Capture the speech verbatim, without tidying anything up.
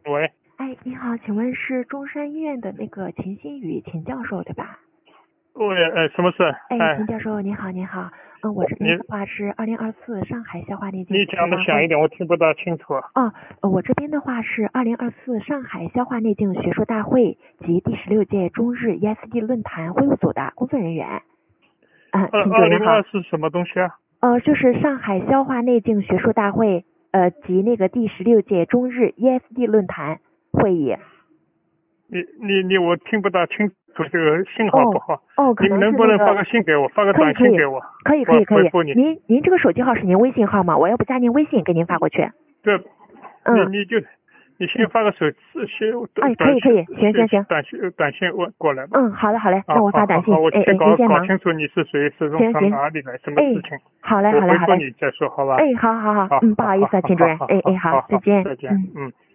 喂， 哎，你好，请问是中山医院的那个秦新宇秦教授对吧？ 喂，呃，什么事？ 哎， 哎， 秦教授你好，你好，嗯，我这边的话是二零二四上海消化内镜你讲的学术大会。 响一点，我听不大清楚。 哦，呃我这边的话是二零二四上海消化内镜学术大会及第十六届中日 E S D 论坛会务组的工作人员。啊， 二秦主任好。 二零二是什么东西啊？ 呃，就是上海消化内镜学术大会，呃及那个第十六届中日 E S D 论坛会议。 你你你，我听不大清楚，这个信号不好。 哦，可你能能是那个不能发个信给我，发个可以可以短信给我？ 可以可以可以我回复你。 您您这个手机号是您微信号吗？我要不加您微信给您发过去。 对， 嗯， 你你就你先发个手先哎，可短以可以，行行行， 短信短信过过来吧。 嗯，好嘞好嘞， 啊， 那我发短信。 好好好，我哎哎， 先搞您先忙。 搞清楚你是谁，是从从行行， 哪里来，什么哎， 事情。 好嘞我回复好嘞好嘞。 你再说，好吧？ 哎，好好好， 好， 嗯，不好意思啊，秦主任。哎哎，好，再见。 再见， 嗯。 嗯。